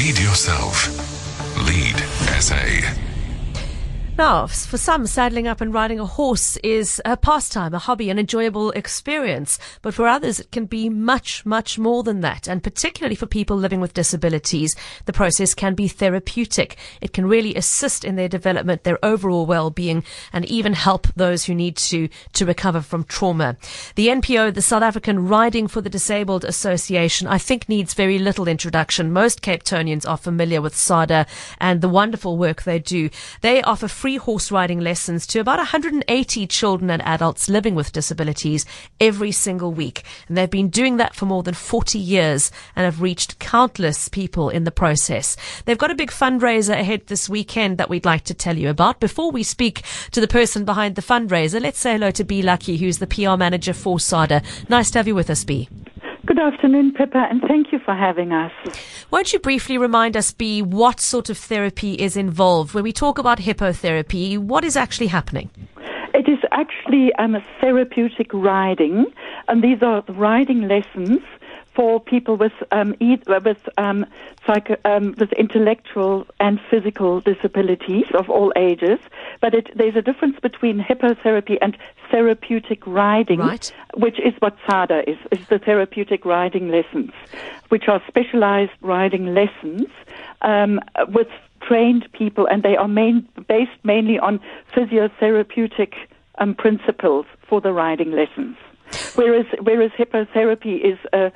Lead yourself. Lead SA. Now, for some, saddling up and riding a horse is a pastime, a hobby, an enjoyable experience. But for others, it can be much, much more than that. And particularly for people living with disabilities, the process can be therapeutic. It can really assist in their development, their overall well-being, and even help those who need to recover from trauma. The NPO, the South African Riding for the Disabled Association, I think needs very little introduction. Most Cape Townians are familiar with SADA and the wonderful work they do. They offer free horse riding lessons to about 180 children and adults living with disabilities every single week. And they've been doing that for more than 40 years and have reached countless people in the process. They've got a big fundraiser ahead this weekend that we'd like to tell you about. Before we speak to the person behind the fundraiser, let's say hello to B. Lucky, who's the PR manager for SADA. Nice to have you with us, B. Good afternoon, Pippa, and thank you for having us. Won't you briefly remind us, B, what sort of therapy is involved? When we talk about hippotherapy, what is actually happening? It is actually therapeutic riding, and these are riding lessons for people with intellectual and physical disabilities of all ages. But there's a difference between hippotherapy and therapeutic riding, right, which is what SADA is the therapeutic riding lessons, which are specialized riding lessons with trained people, and they are based mainly on physiotherapeutic principles for the riding lessons. Whereas hippotherapy is a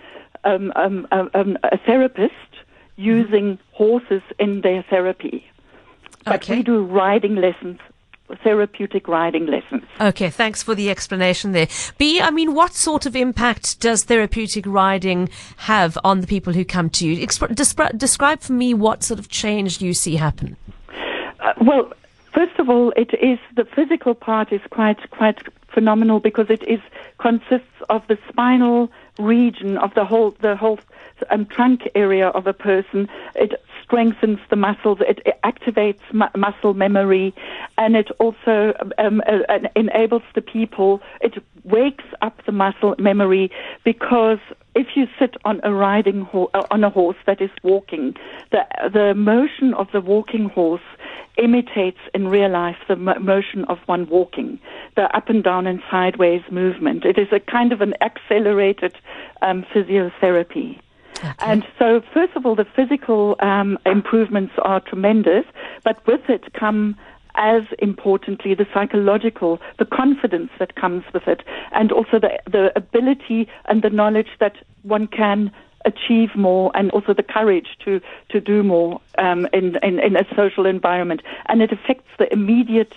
therapist using horses in their therapy. But Okay. we do riding lessons, therapeutic riding lessons. Okay, thanks for the explanation there. B, I mean, what sort of impact does therapeutic riding have on the people who come to you? Describe for me what sort of change you see happen. Well, first of all, the physical part is quite phenomenal because it consists of the spinal region of the whole trunk area of a person. It strengthens the muscles, it activates muscle memory, and it also enables the people, it wakes up the muscle memory, because if you sit on on a horse that is walking, the motion of the walking horse imitates in real life the motion of one walking, the up and down and sideways movement. It is a kind of an accelerated physiotherapy. Okay. And so, first of all, the physical improvements are tremendous, but with it come, as importantly, the psychological, the confidence that comes with it, and also the ability and the knowledge that one can achieve more, and also the courage to do more in a social environment. And it affects the immediate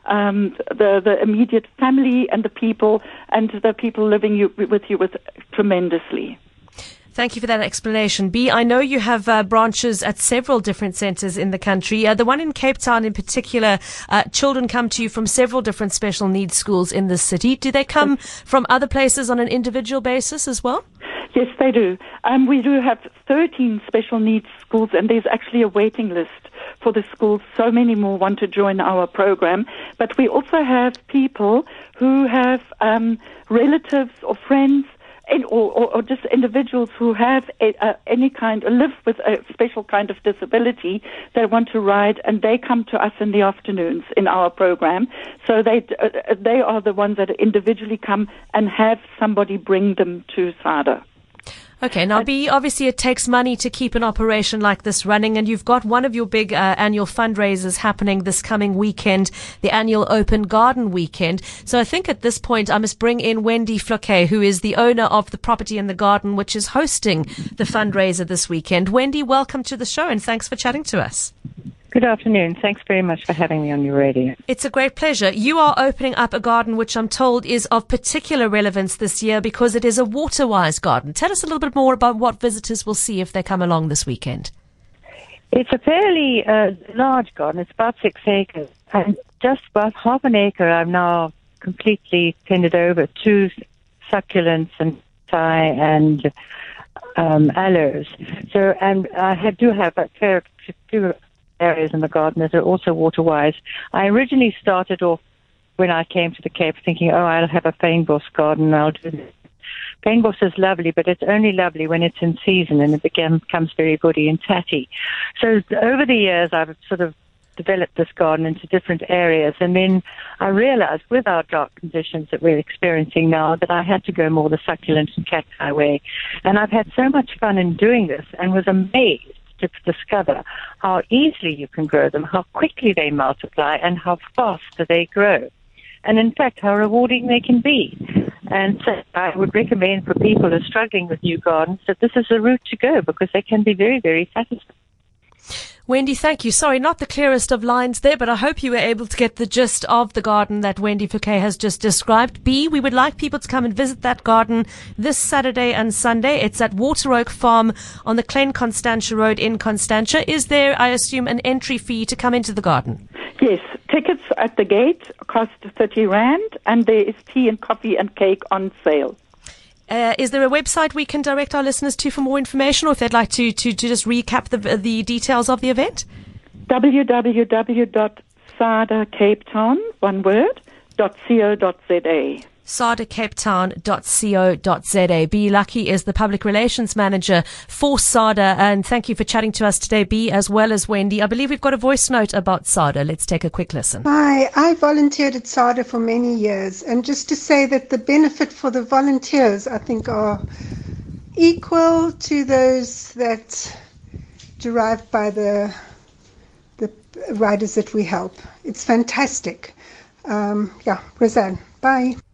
the immediate family and the people living with you tremendously. Thank you for that explanation. B, I know you have branches at several different centres in the country. The one in Cape Town in particular, children come to you from several different special needs schools in the city. Do they come from other places on an individual basis as well? Yes, they do. We do have 13 special needs schools, and there's actually a waiting list for the schools. So many more want to join our program. But we also have people who have relatives or friends, or just individuals who have any kind, or live with a special kind of disability, they want to ride, and they come to us in the afternoons in our program. So they are the ones that individually come and have somebody bring them to SADA. Okay, now B, obviously it takes money to keep an operation like this running, and you've got one of your big annual fundraisers happening this coming weekend, the annual Open Garden Weekend. So I think at this point I must bring in Wendy Floquet, who is the owner of the property in the garden, which is hosting the fundraiser this weekend. Wendy, welcome to the show, and thanks for chatting to us. Good afternoon. Thanks very much for having me on your radio. It's a great pleasure. You are opening up a garden which I'm told is of particular relevance this year because it is a water-wise garden. Tell us a little bit more about what visitors will see if they come along this weekend. It's a fairly large garden. It's about 6 acres. And just about half an acre I've now completely tended over to succulents and Thai and aloes. So, and I do have a fair few areas in the garden that are also water-wise. I originally started off when I came to the Cape thinking, I'll have a fynbos garden, I'll do this. fynbos is lovely, but it's only lovely when it's in season and it becomes very woody and tatty. So over the years, I've sort of developed this garden into different areas, and then I realized with our drought conditions that we're experiencing now that I had to go more the succulent and cacti way. And I've had so much fun in doing this and was amazed to discover how easily you can grow them, how quickly they multiply, and how fast they grow. And in fact, how rewarding they can be. And so I would recommend for people who are struggling with new gardens that this is the route to go, because they can be very, very satisfying. Wendy, thank you. Sorry, not the clearest of lines there, but I hope you were able to get the gist of the garden that Wendy Fouquet has just described. B, we would like people to come and visit that garden this Saturday and Sunday. It's at Water Oak Farm on the Klein Constantia Road in Constantia. Is there, I assume, an entry fee to come into the garden? Yes, tickets at the gate cost 30 Rand, and there is tea and coffee and cake on sale. Is there a website we can direct our listeners to for more information, or if they'd like to just recap the details of the event? www.sadacapetown, one word, .co.za. sadacapetown.co.za. B. Lucky is the Public Relations Manager for SADA, and thank you for chatting to us today, B, as well as Wendy. I believe we've got a voice note about SADA. Let's take a quick listen. Hi, I volunteered at SADA for many years, and just to say that the benefit for the volunteers, I think, are equal to those that derived by the riders that we help. It's fantastic. Roseanne, bye.